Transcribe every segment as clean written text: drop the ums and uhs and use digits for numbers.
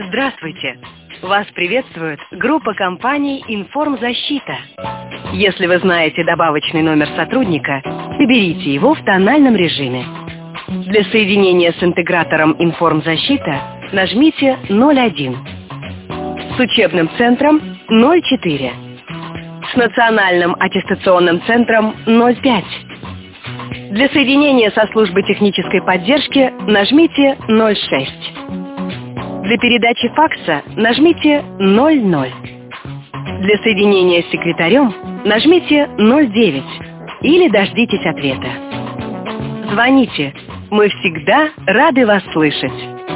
Здравствуйте! Вас приветствует группа компаний «Информзащита». Если вы знаете добавочный номер сотрудника, наберите его в тональном режиме. Для соединения с интегратором «Информзащита» нажмите 01. С учебным центром 04. С национальным аттестационным центром 05. Для соединения со службой технической поддержки нажмите 06. Для передачи факса нажмите 00. Для соединения с секретарем нажмите 09 или дождитесь ответа. Звоните, мы всегда рады вас слышать.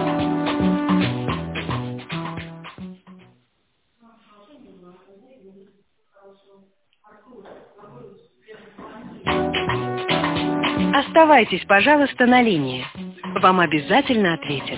Оставайтесь, пожалуйста, на линии. Вам обязательно ответят.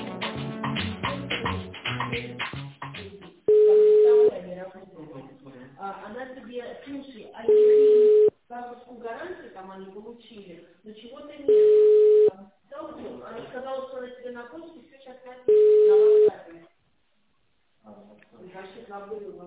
Она тебе, слушай, а если бабушку гарантию там они получили, но чего-то нет. Она сказала, что она тебе на почту, все сейчас на WhatsApp. Вообще забыла.